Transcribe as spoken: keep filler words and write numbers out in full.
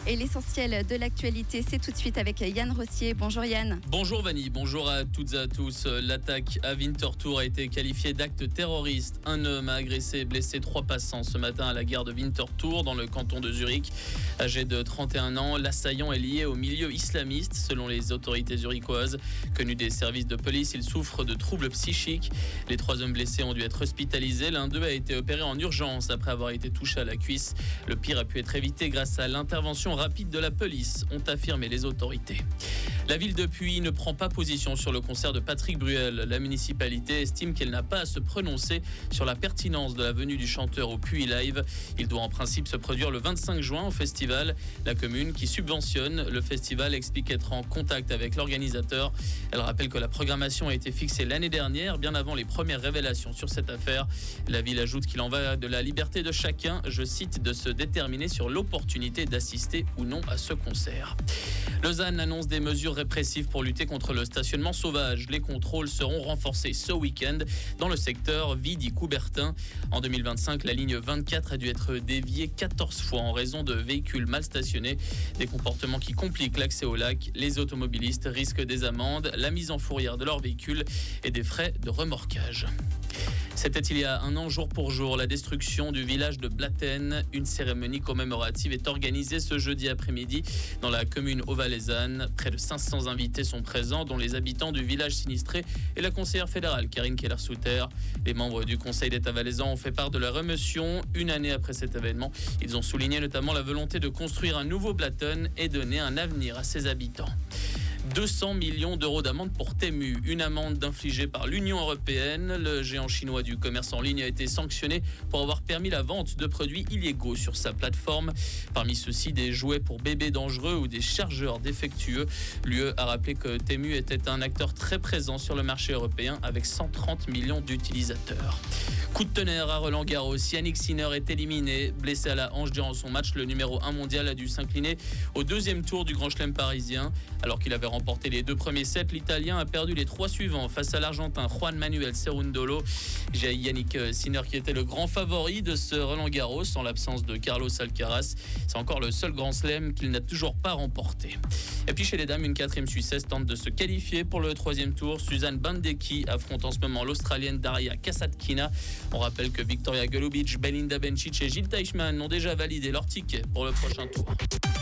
Et l'essentiel de l'actualité, c'est tout de suite avec Yann Rossier. Bonjour Yann. Bonjour Vanny, bonjour à toutes et à tous. L'attaque à Winterthur a été qualifiée d'acte terroriste. Un homme a agressé et blessé trois passants ce matin à la gare de Winterthur dans le canton de Zurich. Âgé de trente et un ans, l'assaillant est lié au milieu islamiste selon les autorités zurichoises. Connu des services de police, il souffre de troubles psychiques. Les trois hommes blessés ont dû être hospitalisés. L'un d'eux a été opéré en urgence après avoir été touché à la cuisse. Le pire a pu être évité grâce à l'intervention rapide de la police, ont affirmé les autorités. La ville de Puy ne prend pas position sur le concert de Patrick Bruel. La municipalité estime qu'elle n'a pas à se prononcer sur la pertinence de la venue du chanteur au Puy Live. Il doit en principe se produire le vingt-cinq juin au festival. La commune qui subventionne le festival explique être en contact avec l'organisateur. Elle rappelle que la programmation a été fixée l'année dernière, bien avant les premières révélations sur cette affaire. La ville ajoute qu'il en va de la liberté de chacun, je cite, de se déterminer sur l'opportunité d'assister ou non à ce concert. Lausanne annonce des mesures répressives pour lutter contre le stationnement sauvage. Les contrôles seront renforcés ce week-end dans le secteur Vidi-Coubertin. En deux mille vingt-cinq, la ligne vingt-quatre a dû être déviée quatorze fois en raison de véhicules mal stationnés. Des comportements qui compliquent l'accès au lac. Les automobilistes risquent des amendes, la mise en fourrière de leurs véhicules et des frais de remorquage. C'était il y a un an, jour pour jour, la destruction du village de Blatten. Une cérémonie commémorative est organisée ce jeudi après-midi dans la commune haut-valaisanne. Près de cinq cents invités sont présents, dont les habitants du village sinistré et la conseillère fédérale Karine Keller-Souter. Les membres du Conseil d'État valaisan ont fait part de leur émotion. Une année après cet événement, ils ont souligné notamment la volonté de construire un nouveau Blatten et donner un avenir à ses habitants. deux cents millions d'euros d'amende pour Temu, une amende infligée par l'Union européenne. Le géant chinois du commerce en ligne a été sanctionné pour avoir permis la vente de produits illégaux sur sa plateforme. Parmi ceux-ci, des jouets pour bébés dangereux ou des chargeurs défectueux. L'U E a rappelé que Temu était un acteur très présent sur le marché européen avec cent trente millions d'utilisateurs. Coup de tonnerre à Roland-Garros, Yannick Sinner est éliminé. Blessé à la hanche durant son match, le numéro un mondial a dû s'incliner au deuxième tour du Grand Chelem parisien. Alors qu'il avait remporté les deux premiers sets, l'Italien a perdu les trois suivants face à l'Argentin Juan Manuel Cerundolo. Yannick Sinner qui était le grand favori de ce Roland-Garros en l'absence de Carlos Alcaraz. C'est encore le seul Grand Chelem qu'il n'a toujours pas remporté. Et puis chez les dames, une quatrième Suissesse tente de se qualifier pour le troisième tour. Suzanne Bandecki affronte en ce moment l'Australienne Daria Kasatkina. On rappelle que Victoria Golubic, Belinda Bencic et Jil Teichmann ont déjà validé leur ticket pour le prochain tour.